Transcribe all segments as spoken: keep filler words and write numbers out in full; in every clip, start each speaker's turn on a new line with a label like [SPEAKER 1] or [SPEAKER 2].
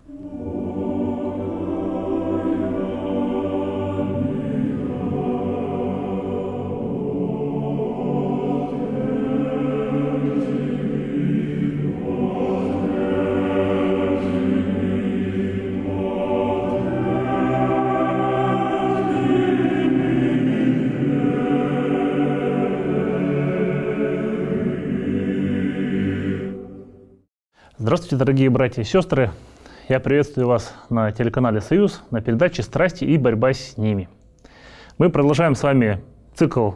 [SPEAKER 1] Здравствуйте, дорогие братья и сестры! Я приветствую вас на телеканале «Союз» на передаче «Страсти и борьба с ними». Мы продолжаем с вами цикл,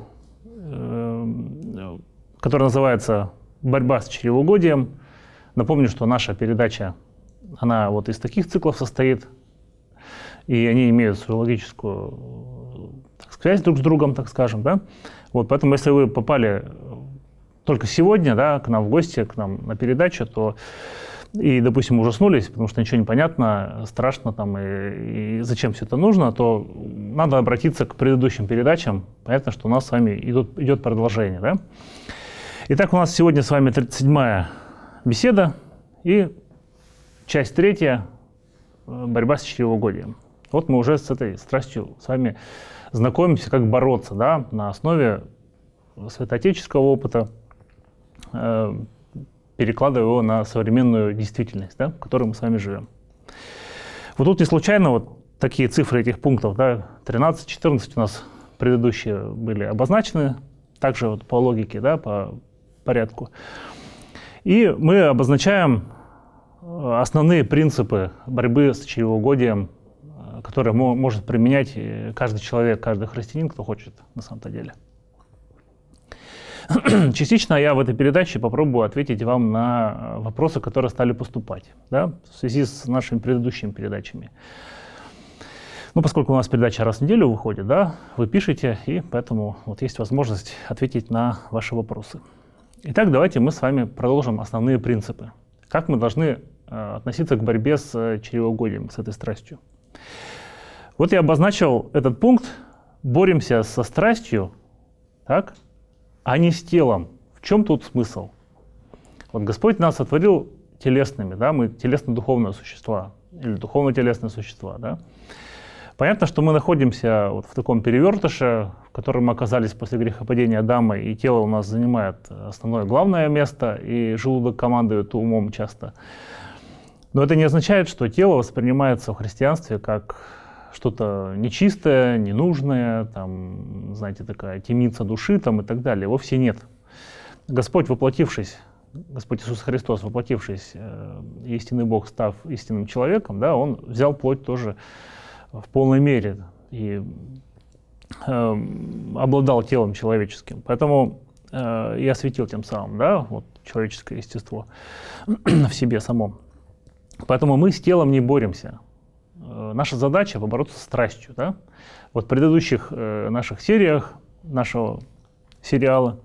[SPEAKER 1] который называется «Борьба с чревоугодием». Напомню, что наша передача, она вот из таких циклов состоит, и они имеют свою логическую связь друг с другом, так скажем. Да? Вот, поэтому, если вы попали только сегодня, да, к нам в гости, к нам на передачу, то и, допустим, ужаснулись, потому что ничего не понятно, страшно там, и, и зачем все это нужно, то надо обратиться к предыдущим передачам. Понятно, что у нас с вами идут, идет продолжение. Да? Итак, у нас сегодня с вами тридцать седьмая беседа и часть третья – борьба с чревоугодием. Вот мы уже с этой страстью с вами знакомимся, как бороться, да, на основе святоотеческого опыта, перекладывая его на современную действительность, да, в которой мы с вами живем. Вот тут не случайно вот такие цифры этих пунктов, да, тринадцать, четырнадцать у нас предыдущие были обозначены, также вот по логике, да, по порядку. И мы обозначаем основные принципы борьбы с чревоугодием, которые может применять каждый человек, каждый христианин, кто хочет на самом-то деле. Частично я в этой передаче попробую ответить вам на вопросы, которые стали поступать, да, в связи с нашими предыдущими передачами. Ну, поскольку у нас передача раз в неделю выходит, да, вы пишете, и поэтому вот есть возможность ответить на ваши вопросы. Итак, давайте мы с вами продолжим основные принципы. Как мы должны э, относиться к борьбе с чревоугодием, с этой страстью. Вот я обозначил этот пункт «Боремся со страстью», так, а не с телом. В чем тут смысл? Вот Господь нас сотворил телесными, да, мы телесно-духовные существа, или духовно-телесные существа, да. Понятно, что мы находимся вот в таком перевертыше, в котором мы оказались после грехопадения Адама, и тело у нас занимает основное главное место, и желудок командует умом часто. Но это не означает, что тело воспринимается в христианстве как что-то нечистое, ненужное, там, знаете, такая темница души там, и так далее. Вовсе нет. Господь, воплотившись, Господь Иисус Христос, воплотившись, э, истинный Бог, став истинным человеком, да, Он взял плоть тоже в полной мере и э, обладал телом человеческим. Поэтому э, и осветил тем самым, да, вот, человеческое естество в себе самом. Поэтому мы с телом не боремся. Наша задача — побороться с страстью. Да? Вот в предыдущих э, наших сериях, нашего сериала,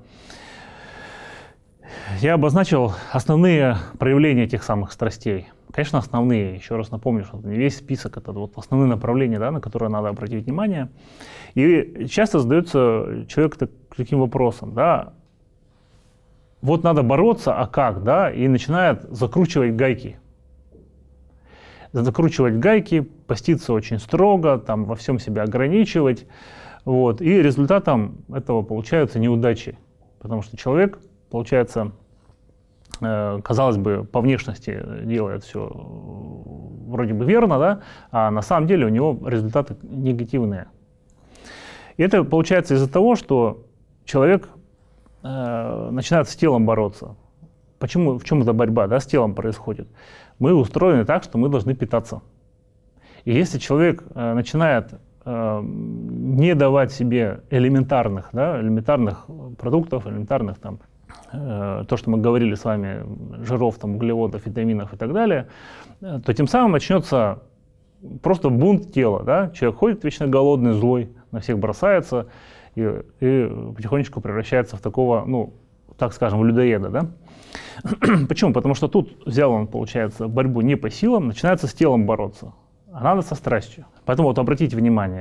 [SPEAKER 1] я обозначил основные проявления этих самых страстей. Конечно, основные, еще раз напомню, что не весь список, это вот основные направления, да, на которые надо обратить внимание. И часто задается человек так, таким вопросом, да, вот надо бороться, а как, да, и начинает закручивать гайки. Закручивать гайки, поститься очень строго, там, во всем себя ограничивать. Вот, и результатом этого получаются неудачи. Потому что человек, получается, э, казалось бы, по внешности делает все вроде бы верно, да, а на самом деле у него результаты негативные. И это получается из-за того, что человек э, начинает с телом бороться. Почему, в чем эта борьба, да, с телом происходит? Мы устроены так, что мы должны питаться. И если человек э, начинает э, не давать себе элементарных, да, элементарных продуктов, элементарных там, э, то, что мы говорили с вами, жиров, там, углеводов, витаминов и так далее, э, то тем самым начнется просто бунт тела. Да? Человек ходит вечно голодный, злой, на всех бросается и, и потихонечку превращается в такого, ну, так скажем, людоеда. Да? Почему? Потому что тут взял он, получается, борьбу не по силам, начинается с телом бороться, а надо со страстью. Поэтому вот обратите внимание,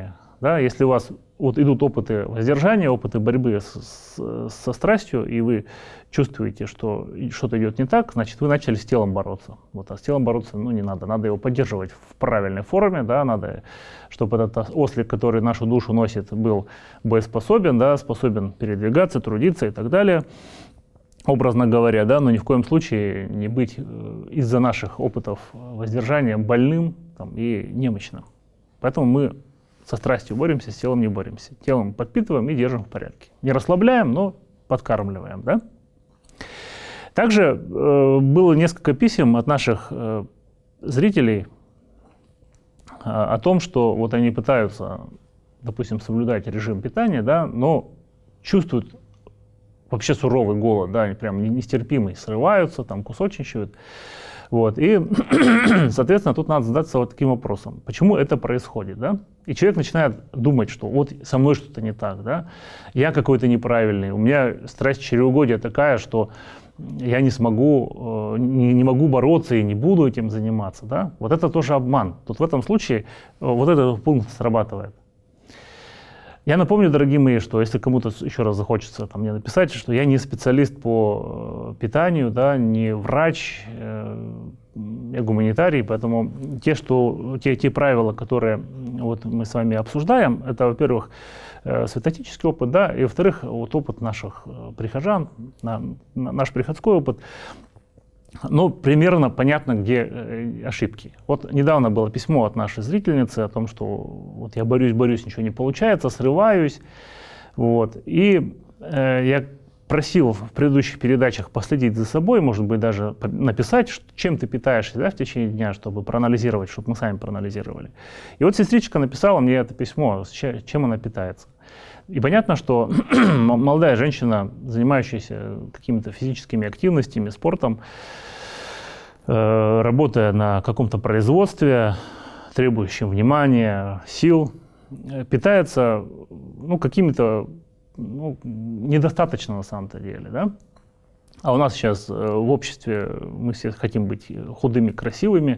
[SPEAKER 1] Да? Если у вас вот идут опыты воздержания, опыты борьбы с, с, со страстью, и вы чувствуете, что что-то идет не так, значит, вы начали с телом бороться. Вот, а с телом бороться ну, не надо, надо его поддерживать в правильной форме, да? Надо, чтобы этот ослик, который нашу душу носит, был боеспособен, да? Способен передвигаться, трудиться и так далее. Образно говоря, да, но ни в коем случае не быть из-за наших опытов воздержания больным там, и немощным. Поэтому мы со страстью боремся, с телом не боремся. Телом подпитываем и держим в порядке. Не расслабляем, но подкармливаем. Да? Также э, было несколько писем от наших э, зрителей э, о том, что вот они пытаются, допустим, соблюдать режим питания, да, но чувствуют вообще суровый голод, да, они прям нестерпимый, срываются, там кусочничают. Вот. И, соответственно, тут надо задаться вот таким вопросом. Почему это происходит? Да? И человек начинает думать, что вот со мной что-то не так, да? Я какой-то неправильный, у меня страсть чревоугодия такая, что я не смогу, не, не могу бороться и не буду этим заниматься. Да? Вот это тоже обман. Тут в этом случае вот этот пункт срабатывает. Я напомню, дорогие мои, что если кому-то еще раз захочется там, мне написать, что я не специалист по питанию, да, не врач, э, я гуманитарий, поэтому те, что, те, те правила, которые вот, мы с вами обсуждаем, это, во-первых, э, святотический опыт, да, и, во-вторых, вот, опыт наших прихожан, на, на, наш приходской опыт. Ну, примерно понятно, где э, ошибки. Вот недавно было письмо от нашей зрительницы о том, что вот я борюсь, борюсь, ничего не получается, срываюсь. Вот. И э, я просил в предыдущих передачах последить за собой, может быть, даже написать, чем ты питаешься, да, в течение дня, чтобы проанализировать, чтобы мы сами проанализировали. И вот сестричка написала мне это письмо, чем она питается. И понятно, что молодая женщина, занимающаяся какими-то физическими активностями, спортом, э, работая на каком-то производстве, требующем внимания, сил, э, питается ну, какими-то ну, недостаточно на самом-то деле. Да? А у нас сейчас э, в обществе мы все хотим быть худыми, красивыми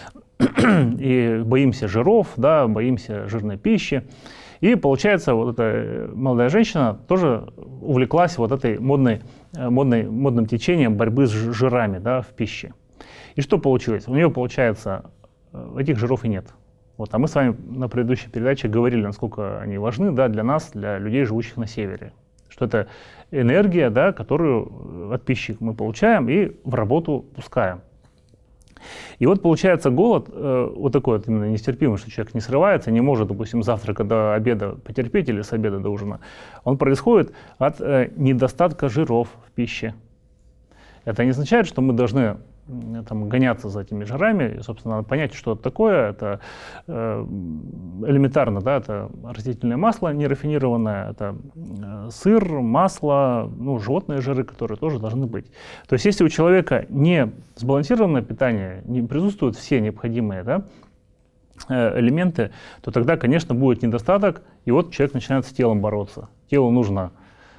[SPEAKER 1] и боимся жиров, да, боимся жирной пищи. И получается, вот эта молодая женщина тоже увлеклась вот этой модной, модной, модным течением борьбы с жирами, да, в пище. И что получилось? У нее, получается, этих жиров и нет. Вот, а мы с вами на предыдущей передаче говорили, насколько они важны, да, для нас, для людей, живущих на севере. Что это энергия, да, которую от пищи мы получаем и в работу пускаем. И вот получается голод, э, вот такой вот именно нестерпимый, что человек не срывается, не может, допустим, с завтрака до обеда потерпеть или с обеда до ужина. Он происходит от э, недостатка жиров в пище. Это не означает, что мы должны э, там, гоняться за этими жирами. И, собственно, надо понять, что это такое. Это э, элементарно, да, это растительное масло нерафинированное, это э, сыр, масло, ну, животные жиры, которые тоже должны быть. То есть, если у человека не сбалансированное питание, не присутствуют все необходимые, да, э, элементы, то тогда, конечно, будет недостаток, и вот человек начинает с телом бороться. Телу нужно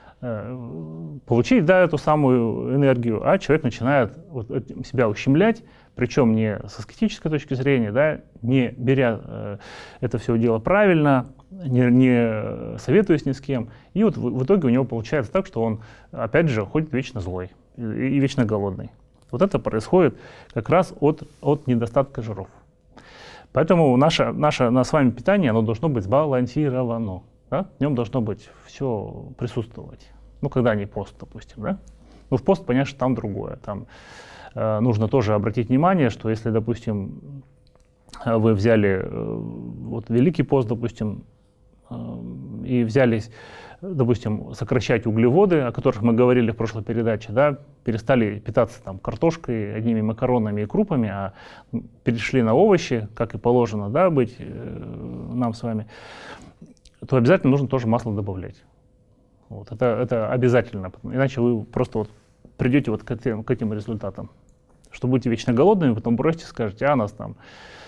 [SPEAKER 1] получить, да, эту самую энергию, а человек начинает вот себя ущемлять, причем не с аскетической точки зрения, да, не беря э, это все дело правильно, не, не советуясь ни с кем. И вот в, в итоге у него получается так, что он, опять же, ходит вечно злой и, и вечно голодный. Вот это происходит как раз от, от недостатка жиров. Поэтому наше, наше на с вами питание, оно должно быть сбалансировано. Да? В нем должно быть все присутствовать. Ну, когда не пост, допустим, да? Ну, в пост, понятно, там другое. Там э, нужно тоже обратить внимание, что если, допустим, вы взяли э, вот Великий пост, допустим, э, и взялись, допустим, сокращать углеводы, о которых мы говорили в прошлой передаче, да, перестали питаться там картошкой, одними макаронами и крупами, а перешли на овощи, как и положено, да, быть э, нам с вами, то обязательно нужно тоже масло добавлять. Вот, это, это обязательно, иначе вы просто вот придете вот к этим, к этим результатам. Что будете вечно голодными, потом бросите, скажете, а нас там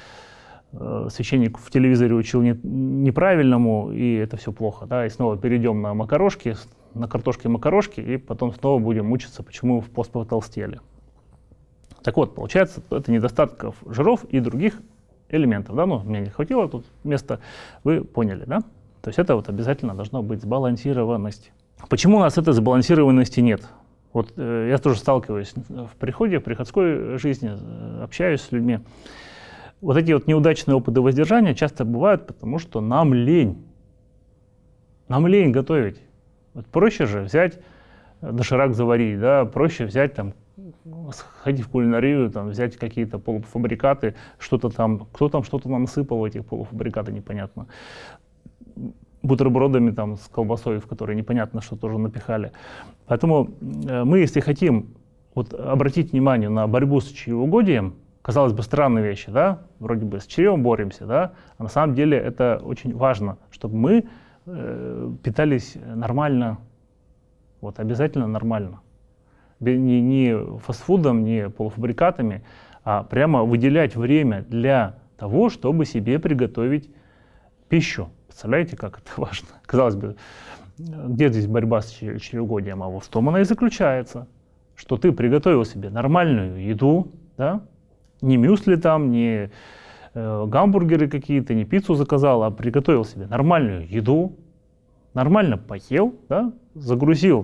[SPEAKER 1] э, священник в телевизоре учил не, неправильному, и это все плохо. Да? И снова перейдем на макарошки, на картошки-макарошки, и потом снова будем мучиться, почему в пост потолстели. Так вот, получается, это недостатков жиров и других элементов. Да? Ну, мне не хватило тут места, вы поняли, да? То есть это вот обязательно должна быть сбалансированность. Почему у нас этой сбалансированности нет? Вот э, я тоже сталкиваюсь в приходе, в приходской жизни, э, общаюсь с людьми. Вот эти вот неудачные опыты воздержания часто бывают, потому что нам лень. Нам лень готовить. Вот проще же взять доширак заварить, да, проще взять там, сходить в кулинарию, там, взять какие-то полуфабрикаты, что-то там, кто там что-то нам насыпал в этих полуфабрикаты, непонятно. Бутербродами там с колбасой, в которые непонятно, что тоже напихали. Поэтому э, мы, если хотим вот, обратить внимание на борьбу с чревоугодием, казалось бы, странные вещи, да, вроде бы с чревом боремся, да, а на самом деле это очень важно, чтобы мы э, питались нормально, вот обязательно нормально. Не, не фастфудом, не полуфабрикатами, а прямо выделять время для того, чтобы себе приготовить пищу. Представляете, как это важно? Казалось бы, где здесь борьба с чревоугодием? А вот в том она и заключается, что ты приготовил себе нормальную еду, да? Не мюсли там, не э, гамбургеры какие-то, не пиццу заказал, а приготовил себе нормальную еду, нормально поел, да? Загрузил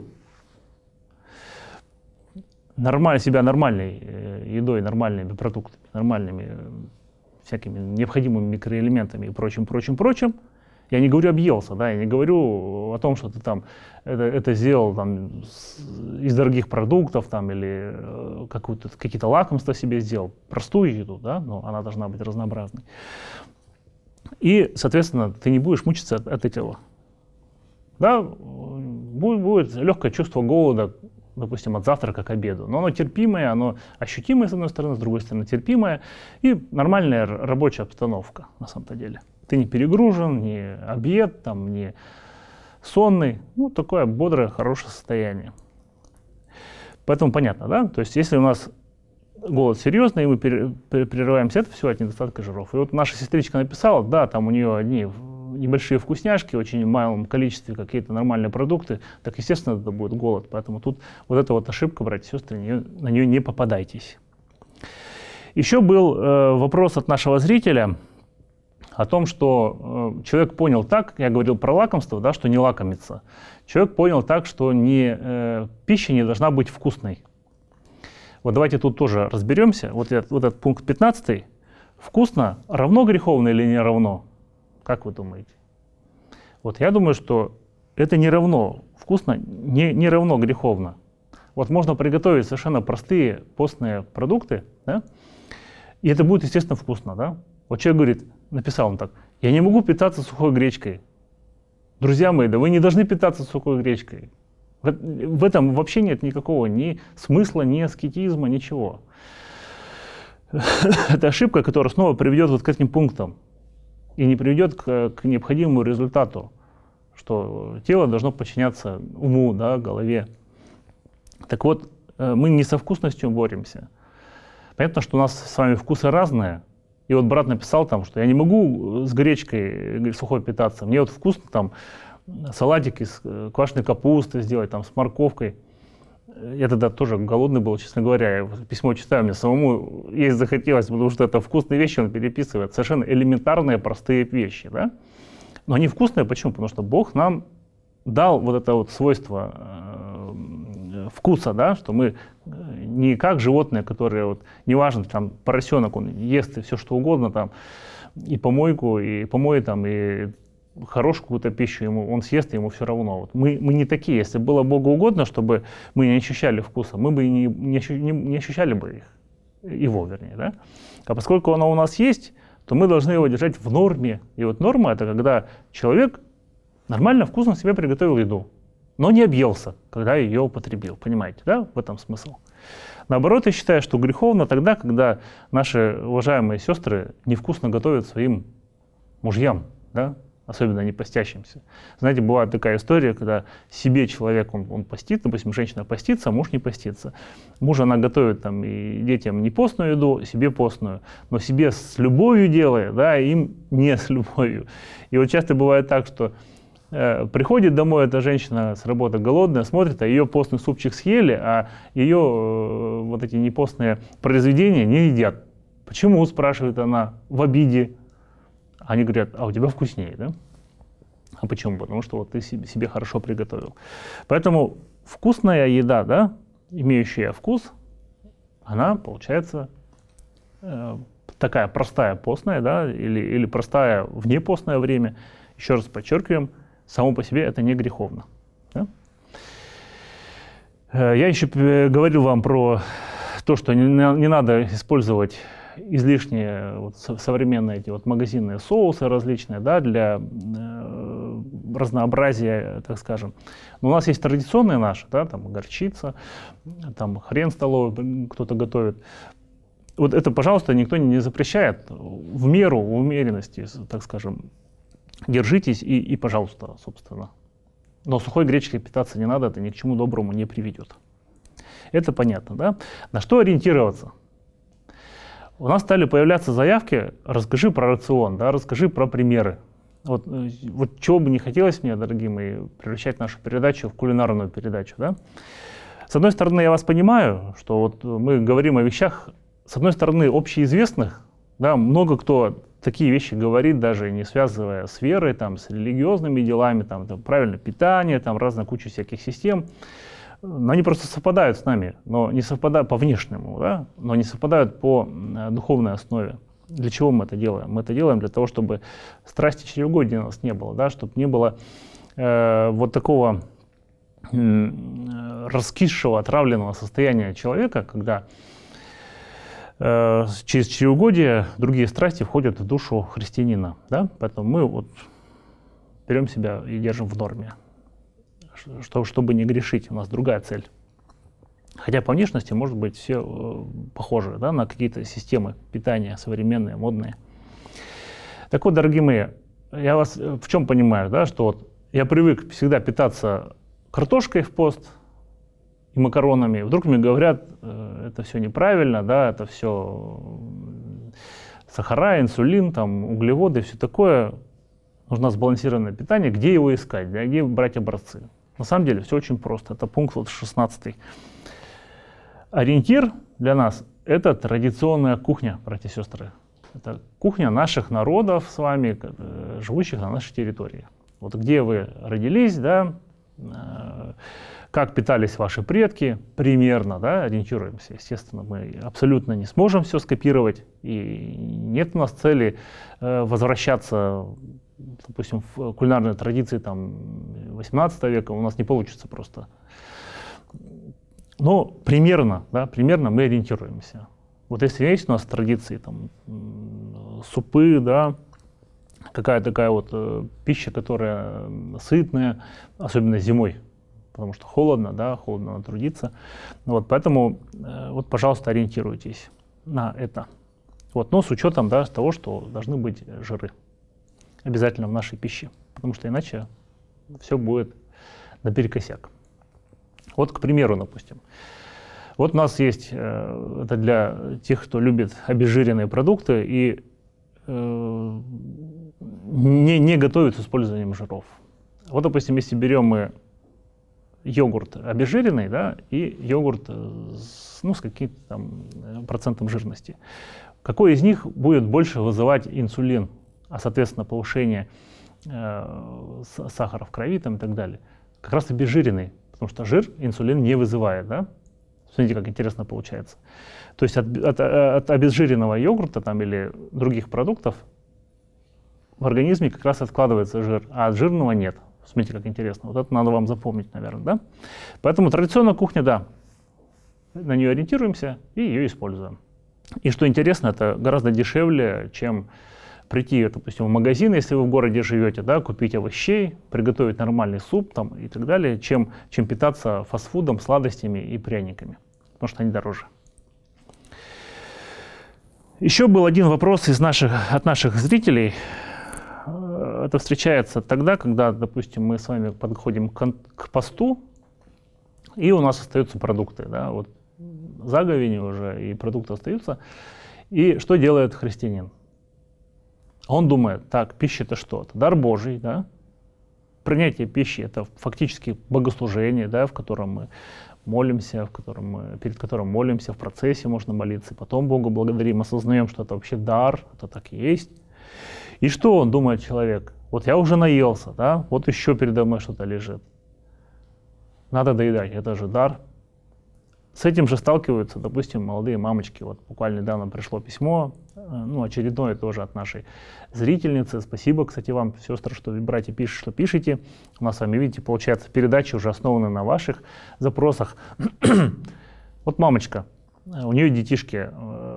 [SPEAKER 1] нормаль, себя нормальной э, едой, нормальными продуктами, нормальными э, всякими необходимыми микроэлементами и прочим, прочим, прочим. Я не говорю объелся, да, я не говорю о том, что ты там это, это сделал там, с, из дорогих продуктов там, или э, какие-то лакомства себе сделал, простую еду, да, но она должна быть разнообразной. И, соответственно, ты не будешь мучиться от, от этого. Да, будет, будет легкое чувство голода, допустим, от завтрака к обеду, но оно терпимое, оно ощутимое, с одной стороны, с другой стороны, терпимое, и нормальная рабочая обстановка, на самом-то деле. Ты не перегружен, не объед, там, не сонный, ну, такое бодрое, хорошее состояние. Поэтому понятно, да? То есть, если у нас голод серьезный, и мы прерываемся, это все от недостатка жиров. И вот наша сестричка написала, да, там у нее одни небольшие вкусняшки, очень в малом количестве какие-то нормальные продукты, так, естественно, это будет голод. Поэтому тут вот эта вот ошибка, братья и сестры, не, на нее не попадайтесь. Еще был э, вопрос от нашего зрителя о том, что э, человек понял так, я говорил про лакомство, да, что не лакомиться. Человек понял так, что не, э, пища не должна быть вкусной. Вот давайте тут тоже разберемся. Вот этот, вот этот пункт пятнадцатый. Вкусно равно греховно или не равно? Как вы думаете? Вот я думаю, что это не равно. Вкусно не, не равно греховно. Вот можно приготовить совершенно простые постные продукты, да, и это будет, естественно, вкусно. Да? Вот человек говорит, написал он так, я не могу питаться сухой гречкой. Друзья мои, да вы не должны питаться сухой гречкой. В, в этом вообще нет никакого ни смысла, ни аскетизма, ничего. Это ошибка, которая снова приведет вот к этим пунктам и не приведет к, к необходимому результату, что тело должно подчиняться уму, да, голове. Так вот, мы не со вкусностью боремся. Понятно, что у нас с вами вкусы разные. И вот брат написал там, что я не могу с гречкой сухой питаться. Мне вот вкусно там салатик из квашеной капусты сделать, там с морковкой. Я тогда тоже голодный был, честно говоря. Я письмо читаю, мне самому есть захотелось, потому что это вкусные вещи, он переписывает. Совершенно элементарные, простые вещи. Да? Но они вкусные, почему? Потому что Бог нам дал вот это вот свойство э, вкуса, да, что мы не как животные, которые, вот, неважно, там, поросенок, он ест и все что угодно, там, и помойку, и помоет, там, и хорошую какую-то пищу, ему, он съест, и ему все равно. Вот мы, мы не такие. Если было Богу угодно, чтобы мы не ощущали вкуса, мы бы и не, не, ощу, не, не ощущали бы их, его, вернее. Да? А поскольку оно у нас есть, то мы должны его держать в норме. И вот норма — это когда человек нормально, вкусно себе приготовил еду, но не объелся, когда ее употребил. Понимаете, да? В этом смысл. Наоборот, я считаю, что греховно тогда, когда наши уважаемые сестры невкусно готовят своим мужьям, да? Особенно не постящимся. Знаете, бывает такая история, когда себе человек, он, он постит, допустим, женщина постится, а муж не постится. Муж она готовит там, и детям не постную еду, себе постную, но себе с любовью делает, да, им не с любовью. И вот часто бывает так, что э, приходит домой эта женщина с работы голодная, смотрит, а ее постный супчик съели, а ее э, вот эти непостные произведения не едят. Почему, спрашивает она, в обиде. Они говорят, а у тебя вкуснее, да? А почему? Потому что вот ты себе хорошо приготовил. Поэтому вкусная еда, да, имеющая вкус, она получается э, такая простая постная, да, или, или простая внепостное время. Еще раз подчеркиваем, само по себе это не греховно. Да? Я еще говорил вам про то, что не, не надо использовать излишние вот, современные эти вот магазинные соусы различные, да, для э, разнообразия, так скажем. Но у нас есть традиционные наши, да, там горчица, там хрен столовый кто-то готовит. Вот это, пожалуйста, никто не запрещает. В меру, в умеренности, так скажем, держитесь и, и пожалуйста, собственно. Но сухой гречкой питаться не надо, это ни к чему доброму не приведет. Это понятно, да? На что ориентироваться? У нас стали появляться заявки, расскажи про рацион, да, расскажи про примеры. Вот, вот чего бы не хотелось мне, дорогие мои, превращать нашу передачу в кулинарную передачу. Да? С одной стороны, я вас понимаю, что вот мы говорим о вещах, с одной стороны, общеизвестных, да, много кто такие вещи говорит, даже не связывая с верой, там, с религиозными делами, там, там, правильное питание, там, разная куча всяких систем. Но они просто совпадают с нами, но не совпадают по внешнему, да? Но не совпадают по э, духовной основе. Для чего мы это делаем? Мы это делаем для того, чтобы страсти чревоугодия у нас не было, да? Чтобы не было э, вот такого э, раскисшего, отравленного состояния человека, когда э, через чревоугодие другие страсти входят в душу христианина. Да? Поэтому мы вот берем себя и держим в норме. Что, чтобы не грешить, у нас другая цель. Хотя по внешности, может быть, все э, похожи, да, на какие-то системы питания современные, модные. Так вот, дорогие мои, я вас в чем понимаю, да, что вот я привык всегда питаться картошкой в пост и макаронами. Вдруг мне говорят, э, это все неправильно, да, это все сахара, инсулин, там, углеводы, все такое. Нужно сбалансированное питание. Где его искать, да, где брать образцы? На самом деле все очень просто. Это пункт вот шестнадцатый. Ориентир для нас – это традиционная кухня, братья и сестры. Это кухня наших народов с вами, живущих на нашей территории. Вот где вы родились, да, как питались ваши предки, примерно, да, ориентируемся. Естественно, мы абсолютно не сможем все скопировать, и нет у нас цели возвращаться, допустим, в кулинарные традиции там, восемнадцатого века, у нас не получится просто. Но примерно, да, примерно мы ориентируемся. Вот если есть у нас традиции, там, супы, да, какая такая вот э, пища, которая сытная, особенно зимой, потому что холодно, да, холодно надо трудиться. Вот, поэтому, э, вот, пожалуйста, ориентируйтесь на это. Вот, но с учетом, да, того, что должны быть жиры обязательно в нашей пище, потому что иначе все будет наперекосяк. Вот, к примеру, допустим, вот у нас есть, э, это для тех, кто любит обезжиренные продукты и э, не, не готовит с использованием жиров. Вот, допустим, если берем мы йогурт обезжиренный, да, и йогурт с, ну, с каким-то там процентом жирности, какой из них будет больше вызывать инсулин, а соответственно повышение э, сахара в крови там, и так далее? Как раз обезжиренный, потому что жир инсулин не вызывает, да? Смотрите, как интересно получается. То есть от, от, от обезжиренного йогурта там, или других продуктов в организме как раз откладывается жир, а от жирного нет. Смотрите, как интересно. Вот это надо вам запомнить, наверное, да? Поэтому традиционная кухня, да, на нее ориентируемся и ее используем. И что интересно, это гораздо дешевле, чем прийти, допустим, в магазин, если вы в городе живете, да, купить овощей, приготовить нормальный суп там, и так далее, чем, чем питаться фастфудом, сладостями и пряниками, потому что они дороже. Еще был один вопрос из наших, от наших зрителей. Это встречается тогда, когда, допустим, мы с вами подходим к, к посту, и у нас остаются продукты. Да, вот заговени уже, и продукты остаются. И что делает христианин? Он думает, так, пища это что? Это дар Божий, да? Принятие пищи это фактически богослужение, да, в котором мы молимся, в котором мы, перед которым молимся, в процессе можно молиться, потом Богу благодарим, осознаем, что это вообще дар, это так и есть. И что он думает, человек? Вот я уже наелся, да, вот еще передо мной что-то лежит. Надо доедать, это же дар. С этим же сталкиваются, допустим, молодые мамочки. Вот буквально недавно пришло письмо, ну, очередное тоже от нашей зрительницы. Спасибо, кстати, вам, сестры, что вы, братья, пишете, что пишете. У нас с вами, видите, получается, передачи уже основаны на ваших запросах. Вот мамочка, у нее детишки,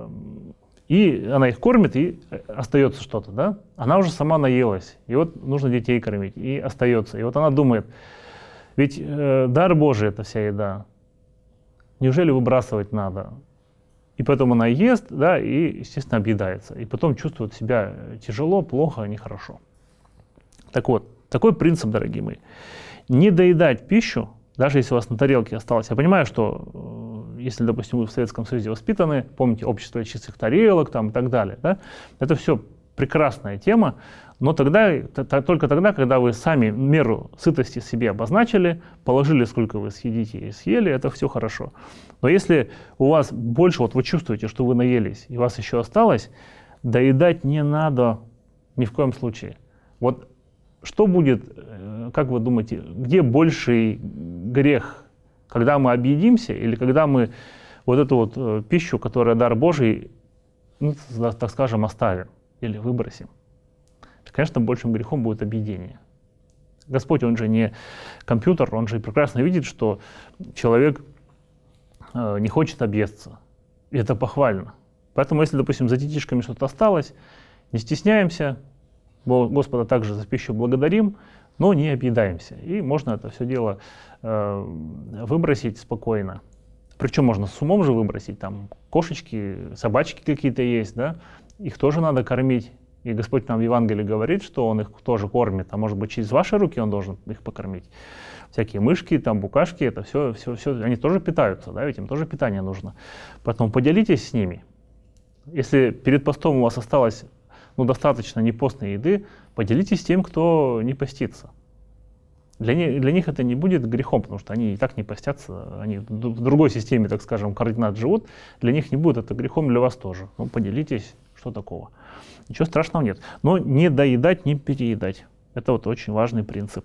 [SPEAKER 1] и она их кормит, и остается что-то, да? Она уже сама наелась, и вот нужно детей кормить, и остается. И вот она думает, ведь э, дар Божий это вся еда. Неужели выбрасывать надо? И поэтому она ест, да, и, естественно, объедается. И потом чувствует себя тяжело, плохо, нехорошо. Так вот, такой принцип, дорогие мои. Не доедать пищу, даже если у вас на тарелке осталось. Я понимаю, что э, если, допустим, вы в Советском Союзе воспитаны, помните, общество чистых тарелок там, и так далее, да, это все прекрасная тема, но тогда, т- только тогда, когда вы сами меру сытости себе обозначили, положили, сколько вы съедите и съели, это все хорошо. Но если у вас больше, вот вы чувствуете, что вы наелись, и у вас еще осталось, доедать не надо ни в коем случае. Вот что будет, как вы думаете, где больший грех, когда мы объедимся или когда мы вот эту вот пищу, которая дар Божий, ну, так скажем, оставим или выбросим? Конечно, большим грехом будет объедение. Господь, Он же не компьютер, Он же прекрасно видит, что человек э, не хочет объесться. И это похвально. Поэтому, если, допустим, за детишками что-то осталось, не стесняемся, Господа также за пищу благодарим, но не объедаемся. И можно это все дело э, выбросить спокойно. Причем можно с умом же выбросить. Там кошечки, собачки какие-то есть, да? Их тоже надо кормить. И Господь нам в Евангелии говорит, что Он их тоже кормит, а может быть через ваши руки Он должен их покормить. Всякие мышки, там букашки, это все, все, все, они тоже питаются, да, ведь им тоже питание нужно. Поэтому поделитесь с ними. Если перед постом у вас осталось ну, достаточно непостной еды, поделитесь с тем, кто не постится. Для них, для них это не будет грехом, потому что они и так не постятся, они в другой системе, так скажем, координат живут, для них не будет это грехом, для вас тоже. Ну, поделитесь, что такого. Ничего страшного нет. Но не доедать, не переедать. Это вот очень важный принцип.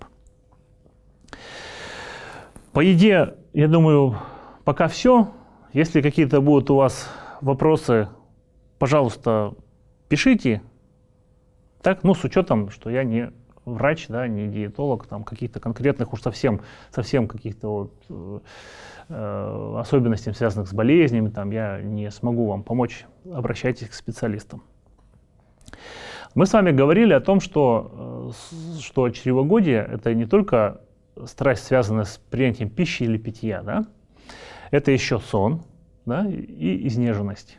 [SPEAKER 1] По еде, я думаю, пока все. Если какие-то будут у вас вопросы, пожалуйста, пишите. Так, ну, с учетом, что я не врач, да, не диетолог, там каких-то конкретных уж совсем, совсем каких-то вот, э, особенностей, связанных с болезнями, там я не смогу вам помочь. Обращайтесь к специалистам. Мы с вами говорили о том, что, что чревоугодие – это не только страсть, связанная с принятием пищи или питья, да? Это еще сон, да? И изнеженность,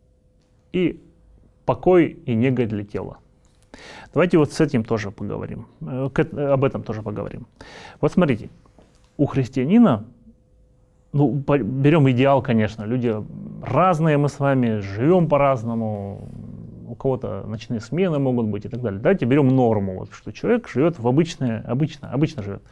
[SPEAKER 1] и покой и нега для тела. Давайте вот с этим тоже поговорим, об этом тоже поговорим. Вот смотрите, у христианина, ну, берем идеал, конечно, люди разные мы с вами, живем по-разному, у кого-то ночные смены могут быть и так далее. Давайте берем норму, вот, что человек живет в обычное, обычно, обычно живет.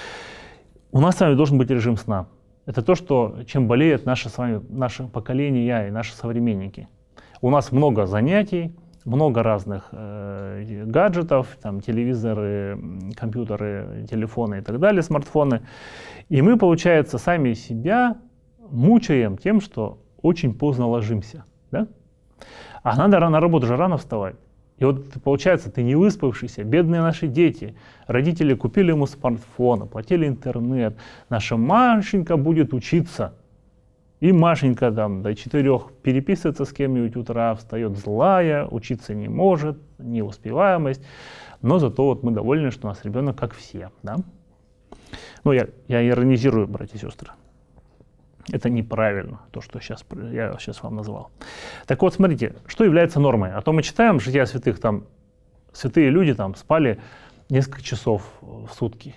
[SPEAKER 1] У нас с вами должен быть режим сна. Это то, что, чем болеет наше, с вами, наше поколение и наши современники. У нас много занятий, много разных э, гаджетов, там, телевизоры, компьютеры, телефоны и так далее, смартфоны. И мы, получается, сами себя мучаем тем, что очень поздно ложимся. Да? А надо на работу же рано вставать. И вот получается, ты не выспавшийся, бедные наши дети. Родители купили ему смартфон, оплатили интернет. Наша Машенька будет учиться. И Машенька там до четырех переписывается с кем-нибудь утра, встает злая, учиться не может, неуспеваемость. Но зато вот мы довольны, что у нас ребенок как все. Да? Ну, я, я иронизирую, братья и сестры. Это неправильно, то, что сейчас, я сейчас вам назвал. Так вот, смотрите, что является нормой. А то мы читаем «Жития святых», там святые люди там спали несколько часов в сутки.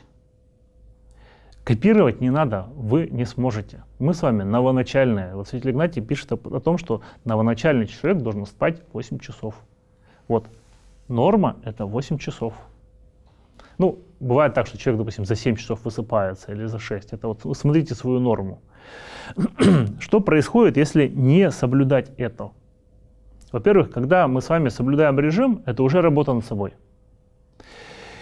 [SPEAKER 1] Копировать не надо, вы не сможете. Мы с вами новоначальные. Вот святитель Игнатий пишет о, о том, что новоначальный человек должен спать восемь часов. Вот, норма – это восемь часов. Ну, бывает так, что человек, допустим, за семь часов высыпается или за шесть. Это вот, смотрите свою норму. Что происходит, если не соблюдать это? Во-первых, когда мы с вами соблюдаем режим, это уже работа над собой.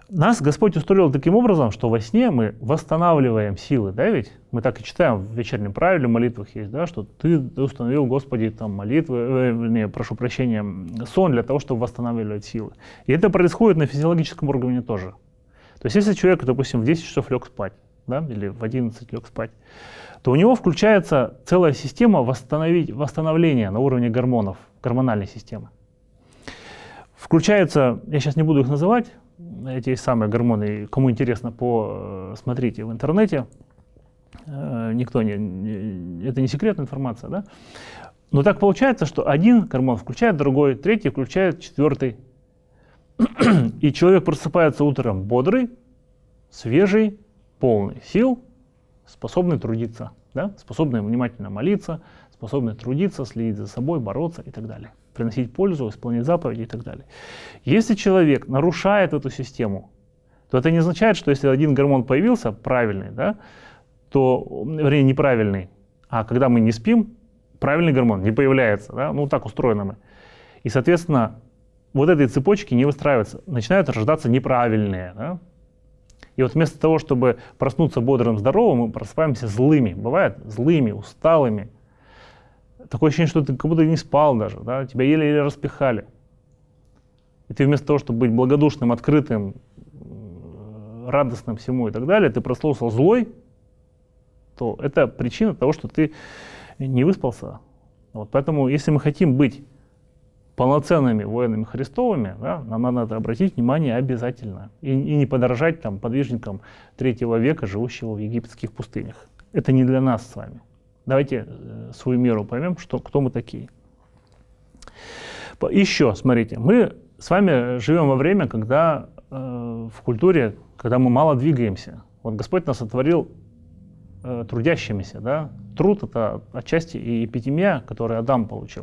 [SPEAKER 1] Нас Господь устроил таким образом, что во сне мы восстанавливаем силы, да, ведь? Мы так и читаем в вечернем правиле, в молитвах есть, да, что ты установил, Господи, там, молитвы, э, не, прошу прощения, сон для того, чтобы восстанавливать силы. И это происходит на физиологическом уровне тоже. То есть если человек, допустим, в десять часов лег спать, да, или в одиннадцать лег спать, то у него включается целая система восстановить, восстановления на уровне гормонов, гормональной системы. Включается, я сейчас не буду их называть, эти самые гормоны, кому интересно, посмотрите в интернете, никто не, не, это не секретная информация, да? Но так получается, что один гормон включает другой, третий включает четвертый, и человек просыпается утром бодрый, свежий, полный сил, способный трудиться, да? Способный внимательно молиться, способный трудиться, следить за собой, бороться и так далее, приносить пользу, исполнять заповеди и так далее. Если человек нарушает эту систему, то это не означает, что если один гормон появился правильный, да, то, вернее, неправильный, а когда мы не спим, правильный гормон не появляется, да, ну так устроены мы. И, соответственно, вот этой цепочки не выстраиваются, начинают рождаться неправильные, да. И вот вместо того, чтобы проснуться бодрым, здоровым, мы просыпаемся злыми, бывает злыми, усталыми. Такое ощущение, что ты как будто не спал даже, да? Тебя еле-еле распихали. И ты вместо того, чтобы быть благодушным, открытым, радостным всему и так далее, ты проснулся злой, то это причина того, что ты не выспался. Вот, поэтому, если мы хотим быть полноценными воинами Христовыми, да, нам надо обратить внимание обязательно. И, и не подражать там, подвижникам третьего века, живущего в египетских пустынях. Это не для нас с вами. Давайте э, свою меру поймем, что, кто мы такие. Еще, смотрите, мы с вами живем во время, когда э, в культуре, когда мы мало двигаемся. Вот Господь нас сотворил э, трудящимися. Да? Труд — это отчасти и эпитемия, которую Адам получил.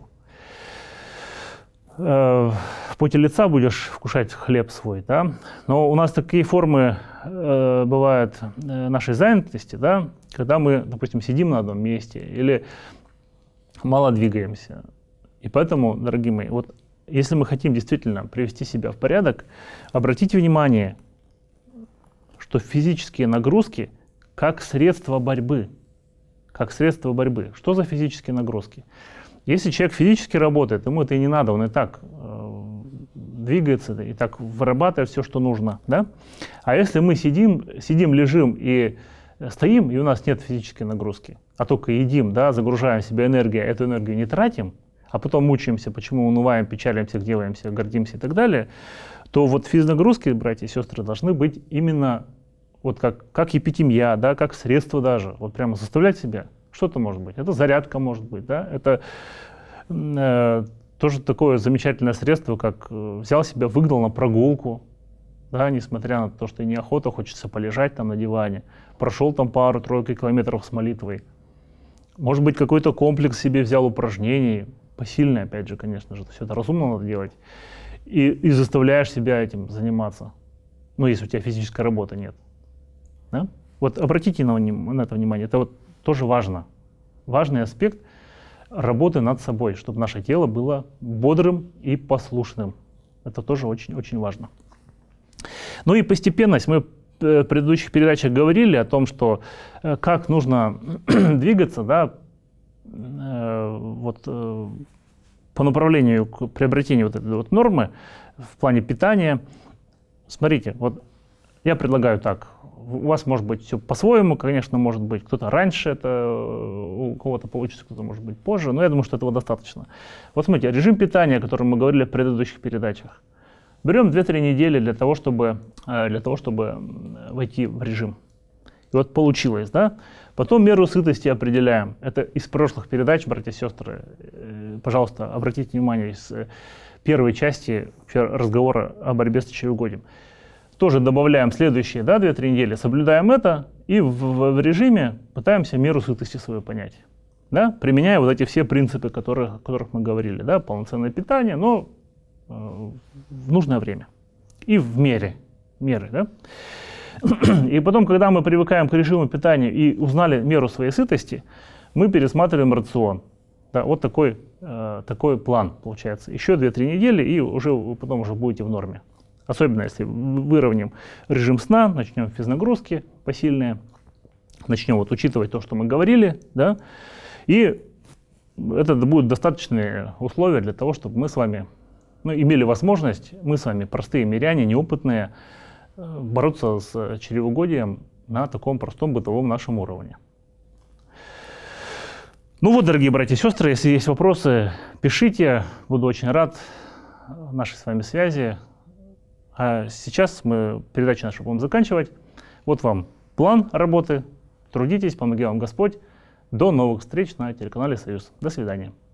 [SPEAKER 1] Э, в поте лица будешь вкушать хлеб свой. Да? Но у нас такие формы э, бывают э, нашей занятости, да? Когда мы, допустим, сидим на одном месте или мало двигаемся. И поэтому, дорогие мои, вот если мы хотим действительно привести себя в порядок, обратите внимание, что физические нагрузки как средство борьбы. Как средство борьбы. Что за физические нагрузки? Если человек физически работает, ему это и не надо, он и так э, двигается, и так вырабатывает все, что нужно. Да? А если мы сидим, сидим, лежим и стоим, и у нас нет физической нагрузки, а только едим, да, загружаем себя энергией, эту энергию не тратим, а потом мучаемся, почему унываем, печалимся, гневаемся, гордимся и так далее, то вот физнагрузки, братья и сестры, должны быть именно вот как, как эпитемия, да, как средство даже. Вот прямо заставлять себя. Что это может быть? Это зарядка может быть, да, это э, тоже такое замечательное средство, как э, взял себя, выгнал на прогулку, да, несмотря на то, что неохота, хочется полежать там на диване, прошел там пару-тройку километров с молитвой. Может быть, какой-то комплекс себе взял упражнений, посильный, опять же, конечно же, все это разумно надо делать, и, и заставляешь себя этим заниматься, ну, если у тебя физической работы нет. Да? Вот обратите на, на это внимание, это вот тоже важно. Важный аспект работы над собой, чтобы наше тело было бодрым и послушным. Это тоже очень-очень важно. Ну и постепенность. Мы в предыдущих передачах говорили о том, что как нужно двигаться, да, вот, по направлению к приобретению вот этой вот нормы в плане питания. Смотрите, вот я предлагаю так. У вас может быть все по-своему, конечно, может быть. Кто-то раньше это, у кого-то получится, кто-то может быть позже. Но я думаю, что этого достаточно. Вот смотрите, режим питания, о котором мы говорили в предыдущих передачах. Берем две-три недели для того, чтобы, для того, чтобы войти в режим. И вот получилось, да? Потом меру сытости определяем. Это из прошлых передач, братья и сестры. Пожалуйста, обратите внимание, из первой части разговора о борьбе с чревоугодием. Тоже добавляем следующие, да, две-три недели, соблюдаем это и в, в, в режиме пытаемся меру сытости свою понять. Да? Применяя вот эти все принципы, которых, о которых мы говорили. Да? Полноценное питание, но э, в нужное время. И в мере. Меры, да? И потом, когда мы привыкаем к режиму питания и узнали меру своей сытости, мы пересматриваем рацион. Да? Вот такой, э, такой план получается. Еще две-три недели, и уже, вы потом уже будете в норме. Особенно если выровняем режим сна, начнем физнагрузки посильные, начнем вот учитывать то, что мы говорили, да, и это будут достаточные условия для того, чтобы мы с вами, ну, имели возможность, мы с вами, простые миряне, неопытные, бороться с чревоугодием на таком простом бытовом нашем уровне. Ну вот, дорогие братья и сестры, если есть вопросы, пишите, буду очень рад нашей с вами связи. А сейчас мы передачу нашу будем заканчивать. Вот вам план работы. Трудитесь, помоги вам Господь. До новых встреч на телеканале Союз. До свидания.